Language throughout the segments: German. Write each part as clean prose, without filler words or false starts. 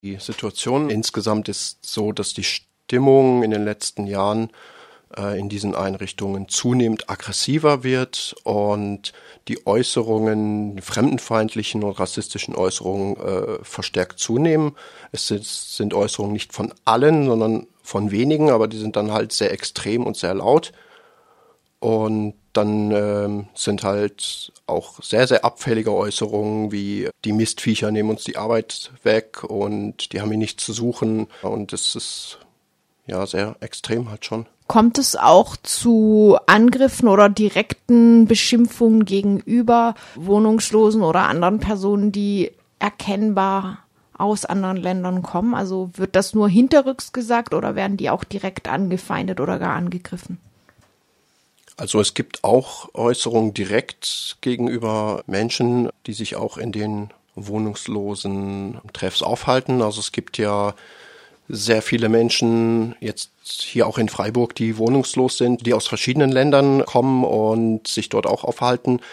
Die Situation insgesamt ist so, dass die Stimmung in den letzten Jahren in diesen Einrichtungen zunehmend aggressiver wird und die Äußerungen, die fremdenfeindlichen und rassistischen Äußerungen verstärkt zunehmen. Es sind Äußerungen nicht von allen, sondern von wenigen, aber die sind dann halt sehr extrem und sehr laut. Und dann sind halt auch sehr, sehr abfällige Äußerungen wie die Mistviecher nehmen uns die Arbeit weg und die haben hier nichts zu suchen. Und das ist ja sehr extrem halt schon. Kommt es auch zu Angriffen oder direkten Beschimpfungen gegenüber Wohnungslosen oder anderen Personen, die erkennbar aus anderen Ländern kommen? Also wird das nur hinterrücks gesagt oder werden die auch direkt angefeindet oder gar angegriffen? Also es gibt auch Äußerungen direkt gegenüber Menschen, die sich auch in den wohnungslosen Treffs aufhalten. Also es gibt ja sehr viele Menschen jetzt hier auch in Freiburg, die wohnungslos sind, die aus verschiedenen Ländern kommen und sich dort auch aufhalten.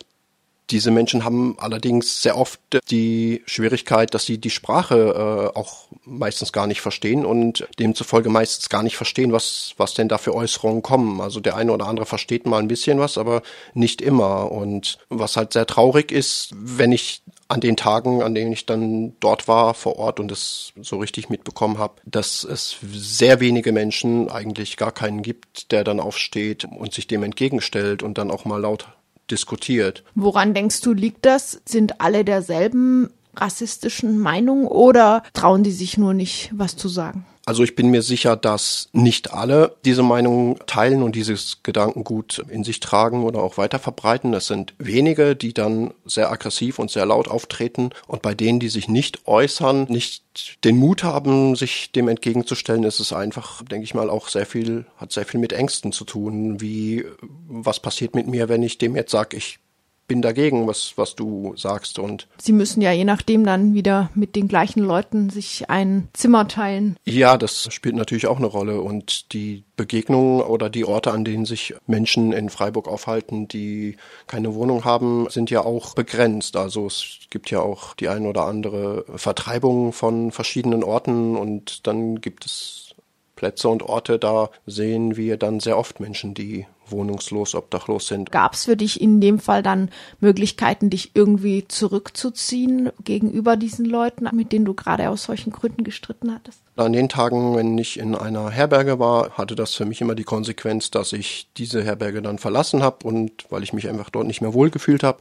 Diese Menschen haben allerdings sehr oft die Schwierigkeit, dass sie die Sprache auch meistens gar nicht verstehen und demzufolge meistens gar nicht verstehen, was denn da für Äußerungen kommen. Also der eine oder andere versteht mal ein bisschen was, aber nicht immer. Und was halt sehr traurig ist, wenn ich an den Tagen, an denen ich dann dort war vor Ort und es so richtig mitbekommen habe, dass es sehr wenige Menschen, eigentlich gar keinen gibt, der dann aufsteht und sich dem entgegenstellt und dann auch mal laut diskutiert. Woran denkst du, liegt das? Sind alle derselben rassistischen Meinung oder trauen die sich nur nicht, was zu sagen? Also ich bin mir sicher, dass nicht alle diese Meinung teilen und dieses Gedankengut in sich tragen oder auch weiter verbreiten. Es sind wenige, die dann sehr aggressiv und sehr laut auftreten. Und bei denen, die sich nicht äußern, nicht den Mut haben, sich dem entgegenzustellen, ist es einfach, denke ich mal, auch hat sehr viel mit Ängsten zu tun. Wie, was passiert mit mir, wenn ich dem jetzt sage, ich bin dagegen, was du sagst. Und Sie müssen ja je nachdem dann wieder mit den gleichen Leuten sich ein Zimmer teilen. Ja, das spielt natürlich auch eine Rolle. Und die Begegnungen oder die Orte, an denen sich Menschen in Freiburg aufhalten, die keine Wohnung haben, sind ja auch begrenzt. Also es gibt ja auch die ein oder andere Vertreibung von verschiedenen Orten und dann gibt es Plätze und Orte, da sehen wir dann sehr oft Menschen, die wohnungslos, obdachlos sind. Gab es für dich in dem Fall dann Möglichkeiten, dich irgendwie zurückzuziehen gegenüber diesen Leuten, mit denen du gerade aus solchen Gründen gestritten hattest? An den Tagen, wenn ich in einer Herberge war, hatte das für mich immer die Konsequenz, dass ich diese Herberge dann verlassen habe und weil ich mich einfach dort nicht mehr wohlgefühlt habe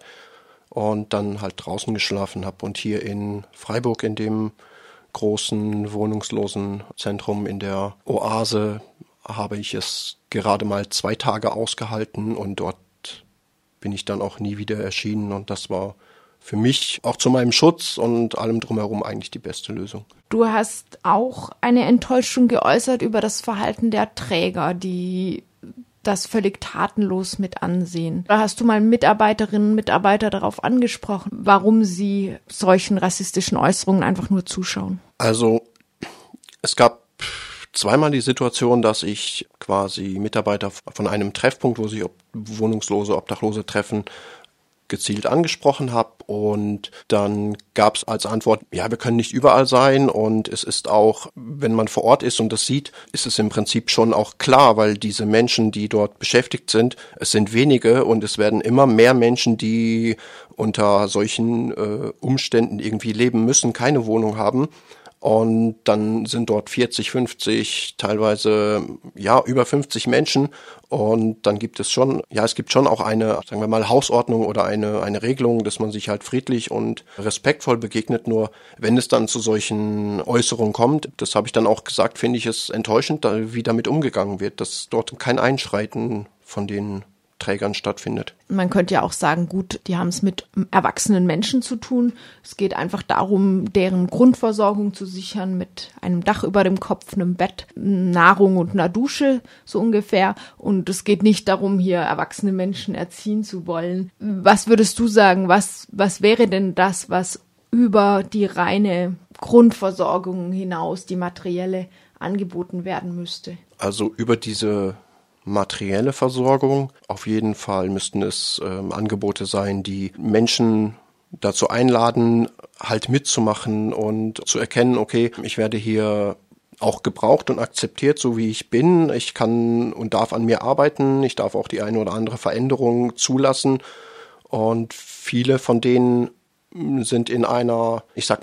und dann halt draußen geschlafen habe. Und hier in Freiburg, in dem großen wohnungslosen Zentrum in der Oase, habe ich es gerade mal 2 Tage ausgehalten und dort bin ich dann auch nie wieder erschienen und das war für mich auch zu meinem Schutz und allem drumherum eigentlich die beste Lösung. Du hast auch eine Enttäuschung geäußert über das Verhalten der Träger, die das völlig tatenlos mit ansehen. Da hast du mal Mitarbeiterinnen und Mitarbeiter darauf angesprochen, warum sie solchen rassistischen Äußerungen einfach nur zuschauen. Also es gab zweimal die Situation, dass ich quasi Mitarbeiter von einem Treffpunkt, wo sich Wohnungslose, Obdachlose treffen, gezielt angesprochen habe und dann gab es als Antwort, ja, wir können nicht überall sein und es ist auch, wenn man vor Ort ist und das sieht, ist es im Prinzip schon auch klar, weil diese Menschen, die dort beschäftigt sind, es sind wenige und es werden immer mehr Menschen, die unter solchen Umständen irgendwie leben müssen, keine Wohnung haben. Und dann sind dort 40, 50, teilweise ja über 50 Menschen und dann gibt es schon, ja, es gibt schon auch eine, sagen wir mal, Hausordnung oder eine Regelung, dass man sich halt friedlich und respektvoll begegnet. Nur wenn es dann zu solchen Äußerungen kommt, das habe ich dann auch gesagt, finde ich es enttäuschend, wie damit umgegangen wird, dass dort kein Einschreiten von den Trägern stattfindet. Man könnte ja auch sagen, gut, die haben es mit erwachsenen Menschen zu tun. Es geht einfach darum, deren Grundversorgung zu sichern mit einem Dach über dem Kopf, einem Bett, Nahrung und einer Dusche, so ungefähr. Und es geht nicht darum, hier erwachsene Menschen erziehen zu wollen. Was würdest du sagen, was wäre denn das, was über die reine Grundversorgung hinaus, die materielle, angeboten werden müsste? Also über diese materielle Versorgung. Auf jeden Fall müssten es Angebote sein, die Menschen dazu einladen, halt mitzumachen und zu erkennen, okay, ich werde hier auch gebraucht und akzeptiert, so wie ich bin. Ich kann und darf an mir arbeiten. Ich darf auch die eine oder andere Veränderung zulassen. Und viele von denen sind in einer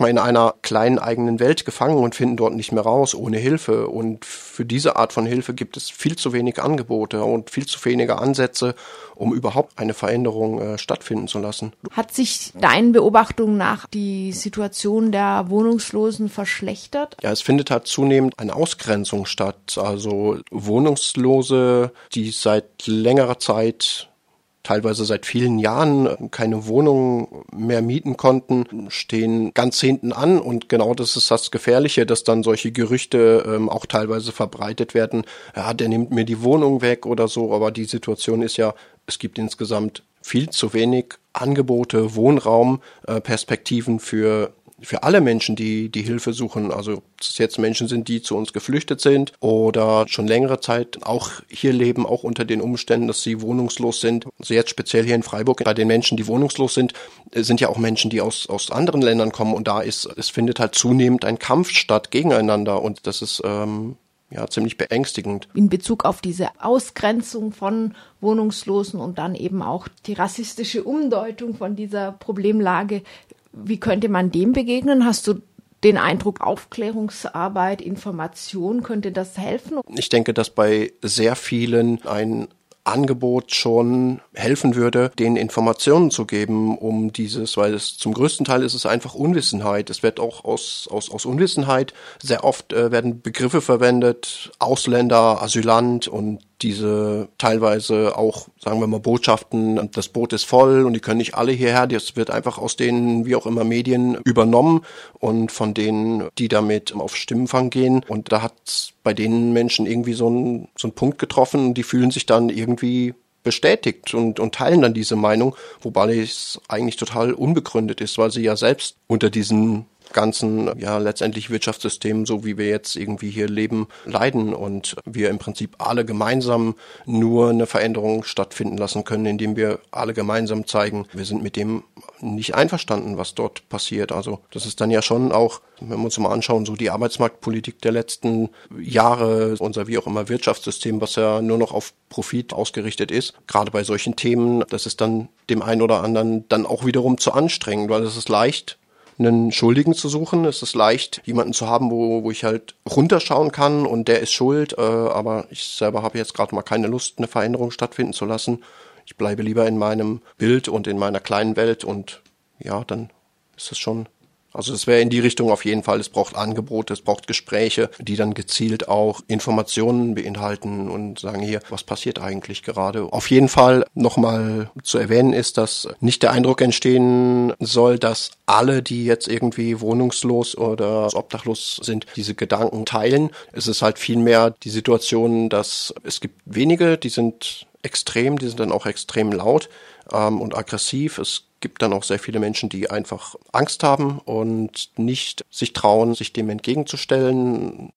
kleinen eigenen Welt gefangen und finden dort nicht mehr raus ohne Hilfe. Und für diese Art von Hilfe gibt es viel zu wenig Angebote und viel zu wenige Ansätze, um überhaupt eine Veränderung stattfinden zu lassen. Hat sich deinen Beobachtungen nach die Situation der Wohnungslosen verschlechtert? Ja, es findet halt zunehmend eine Ausgrenzung statt. Also Wohnungslose, die seit längerer Zeit, teilweise seit vielen Jahren, keine Wohnung mehr mieten konnten, stehen ganz hinten an. Und genau das ist das Gefährliche, dass dann solche Gerüchte auch teilweise verbreitet werden. Ja, der nimmt mir die Wohnung weg oder so. Aber die Situation ist ja, es gibt insgesamt viel zu wenig Angebote, Wohnraum, Perspektiven für alle Menschen, die Hilfe suchen, also ob es jetzt Menschen sind, die zu uns geflüchtet sind oder schon längere Zeit auch hier leben, auch unter den Umständen, dass sie wohnungslos sind. Also jetzt speziell hier in Freiburg, bei den Menschen, die wohnungslos sind ja auch Menschen, die aus anderen Ländern kommen, und es findet halt zunehmend ein Kampf statt gegeneinander, und das ist ziemlich beängstigend. In Bezug auf diese Ausgrenzung von Wohnungslosen und dann eben auch die rassistische Umdeutung von dieser Problemlage, wie könnte man dem begegnen? Hast du den Eindruck, Aufklärungsarbeit, Information, könnte das helfen? Ich denke, dass bei sehr vielen ein Angebot schon helfen würde, denen Informationen zu geben, um dieses, weil es zum größten Teil ist es einfach Unwissenheit. Es wird auch aus Unwissenheit sehr oft werden Begriffe verwendet, Ausländer, Asylant, und diese teilweise auch, sagen wir mal, Botschaften, das Boot ist voll und die können nicht alle hierher, das wird einfach aus den, wie auch immer, Medien übernommen und von denen, die damit auf Stimmenfang gehen. Und da hat bei den Menschen irgendwie so ein Punkt getroffen, die fühlen sich dann irgendwie bestätigt und teilen dann diese Meinung, wobei es eigentlich total unbegründet ist, weil sie ja selbst unter diesen ganzen, letztendlich Wirtschaftssystem, so wie wir jetzt irgendwie hier leben, leiden und wir im Prinzip alle gemeinsam nur eine Veränderung stattfinden lassen können, indem wir alle gemeinsam zeigen, wir sind mit dem nicht einverstanden, was dort passiert. Also das ist dann ja schon auch, wenn wir uns mal anschauen, so die Arbeitsmarktpolitik der letzten Jahre, unser wie auch immer Wirtschaftssystem, was ja nur noch auf Profit ausgerichtet ist, gerade bei solchen Themen, das ist dann dem einen oder anderen dann auch wiederum zu anstrengend, weil es ist leicht, einen Schuldigen zu suchen. Es ist leicht, jemanden zu haben, wo ich halt runterschauen kann und der ist schuld, aber ich selber habe jetzt gerade mal keine Lust, eine Veränderung stattfinden zu lassen. Ich bleibe lieber in meinem Bild und in meiner kleinen Welt, und ja, dann ist es schon. Also es wäre in die Richtung auf jeden Fall, es braucht Angebote, es braucht Gespräche, die dann gezielt auch Informationen beinhalten und sagen, hier, was passiert eigentlich gerade. Auf jeden Fall nochmal zu erwähnen ist, dass nicht der Eindruck entstehen soll, dass alle, die jetzt irgendwie wohnungslos oder obdachlos sind, diese Gedanken teilen. Es ist halt vielmehr die Situation, dass es gibt wenige, die sind extrem, die sind dann auch extrem laut und aggressiv. Es gibt dann auch sehr viele Menschen, die einfach Angst haben und nicht sich trauen, sich dem entgegenzustellen.